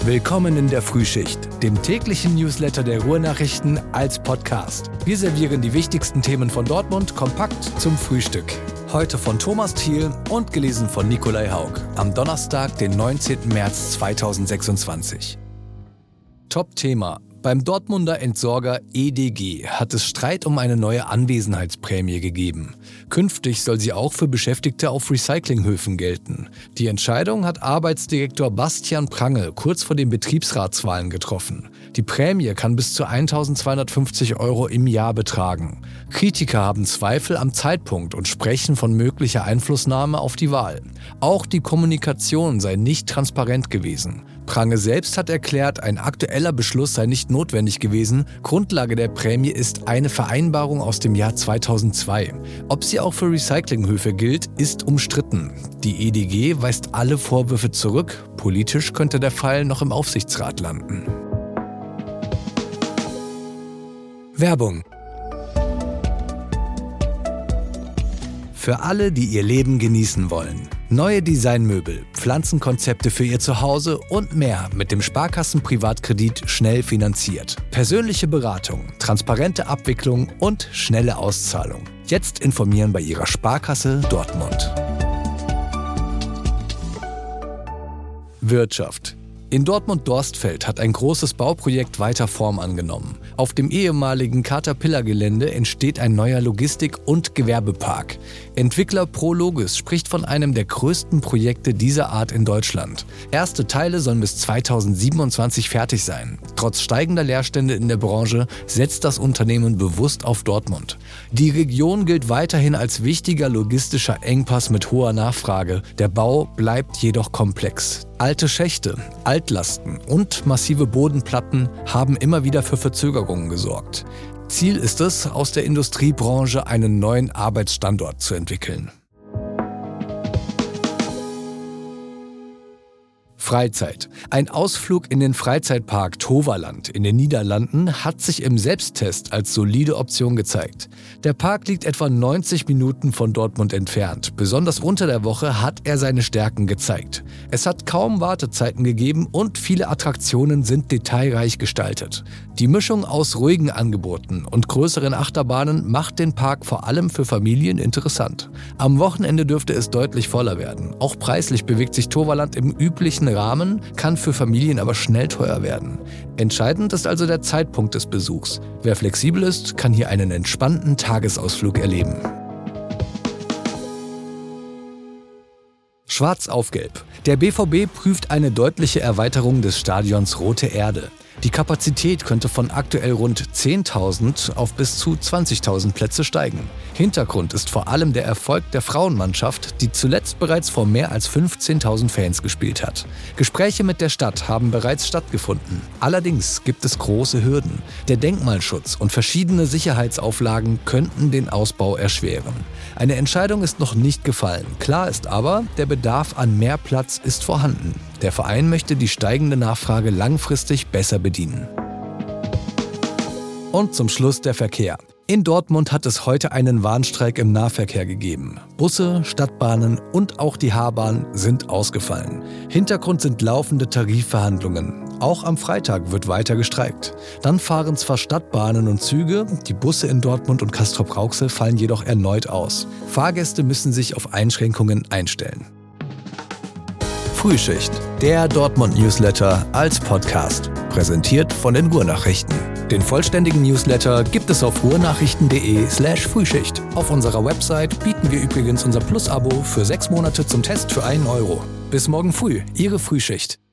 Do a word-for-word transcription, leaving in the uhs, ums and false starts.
Willkommen in der Frühschicht, dem täglichen Newsletter der Ruhrnachrichten als Podcast. Wir servieren die wichtigsten Themen von Dortmund kompakt zum Frühstück. Heute von Thomas Thiel und gelesen von Nikolai Haug am Donnerstag, den neunzehnten März zweitausendsechsundzwanzig. Top-Thema. Beim Dortmunder Entsorger E D G hat es Streit um eine neue Anwesenheitsprämie gegeben. Künftig soll sie auch für Beschäftigte auf Recyclinghöfen gelten. Die Entscheidung hat Arbeitsdirektor Bastian Prangl kurz vor den Betriebsratswahlen getroffen. Die Prämie kann bis zu eintausendzweihundertfünfzig Euro im Jahr betragen. Kritiker haben Zweifel am Zeitpunkt und sprechen von möglicher Einflussnahme auf die Wahl. Auch die Kommunikation sei nicht transparent gewesen. Prangl selbst hat erklärt, ein aktueller Beschluss sei nicht notwendig gewesen. Grundlage der Prämie ist eine Vereinbarung aus dem Jahr zweitausendzwei. Ob sie auch für Recyclinghöfe gilt, ist umstritten. Die E D G weist alle Vorwürfe zurück. Politisch könnte der Fall noch im Aufsichtsrat landen. Werbung. Für alle, die ihr Leben genießen wollen. Neue Designmöbel, Pflanzenkonzepte für ihr Zuhause und mehr mit dem Sparkassen-Privatkredit schnell finanziert. Persönliche Beratung, transparente Abwicklung und schnelle Auszahlung. Jetzt informieren bei Ihrer Sparkasse Dortmund. Wirtschaft. In Dortmund-Dorstfeld hat ein großes Bauprojekt weiter Form angenommen. Auf dem ehemaligen Caterpillar-Gelände entsteht ein neuer Logistik- und Gewerbepark. Entwickler Prologis spricht von einem der größten Projekte dieser Art in Deutschland. Erste Teile sollen bis zweitausendsiebenundzwanzig fertig sein. Trotz steigender Leerstände in der Branche setzt das Unternehmen bewusst auf Dortmund. Die Region gilt weiterhin als wichtiger logistischer Engpass mit hoher Nachfrage. Der Bau bleibt jedoch komplex. Alte Schächte, Altlasten und massive Bodenplatten haben immer wieder für Verzögerungen gesorgt. Ziel ist es, aus der Industriebranche einen neuen Arbeitsstandort zu entwickeln. Freizeit. Ein Ausflug in den Freizeitpark Toverland in den Niederlanden hat sich im Selbsttest als solide Option gezeigt. Der Park liegt etwa neunzig Minuten von Dortmund entfernt. Besonders unter der Woche hat er seine Stärken gezeigt. Es hat kaum Wartezeiten gegeben und viele Attraktionen sind detailreich gestaltet. Die Mischung aus ruhigen Angeboten und größeren Achterbahnen macht den Park vor allem für Familien interessant. Am Wochenende dürfte es deutlich voller werden. Auch preislich bewegt sich Toverland im üblichen Rahmen, kann für Familien aber schnell teuer werden. Entscheidend ist also der Zeitpunkt des Besuchs. Wer flexibel ist, kann hier einen entspannten Tagesausflug erleben. Schwarz auf Gelb. Der B V B prüft eine deutliche Erweiterung des Stadions Rote Erde. Die Kapazität könnte von aktuell rund zehntausend auf bis zu zwanzigtausend Plätze steigen. Hintergrund ist vor allem der Erfolg der Frauenmannschaft, die zuletzt bereits vor mehr als fünfzehntausend Fans gespielt hat. Gespräche mit der Stadt haben bereits stattgefunden. Allerdings gibt es große Hürden. Der Denkmalschutz und verschiedene Sicherheitsauflagen könnten den Ausbau erschweren. Eine Entscheidung ist noch nicht gefallen. Klar ist aber, der Bedarf an mehr Platz ist vorhanden. Der Verein möchte die steigende Nachfrage langfristig besser bedienen. Und zum Schluss der Verkehr. In Dortmund hat es heute einen Warnstreik im Nahverkehr gegeben. Busse, Stadtbahnen und auch die H-Bahn sind ausgefallen. Hintergrund sind laufende Tarifverhandlungen. Auch am Freitag wird weiter gestreikt. Dann fahren zwar Stadtbahnen und Züge, die Busse in Dortmund und Castrop-Rauxel fallen jedoch erneut aus. Fahrgäste müssen sich auf Einschränkungen einstellen. Frühschicht, der Dortmund-Newsletter als Podcast. Präsentiert von den Ruhrnachrichten. Den vollständigen Newsletter gibt es auf ruhrnachrichten.de slash Frühschicht. Auf unserer Website bieten wir übrigens unser Plus-Abo für sechs Monate zum Test für einen Euro. Bis morgen früh, Ihre Frühschicht.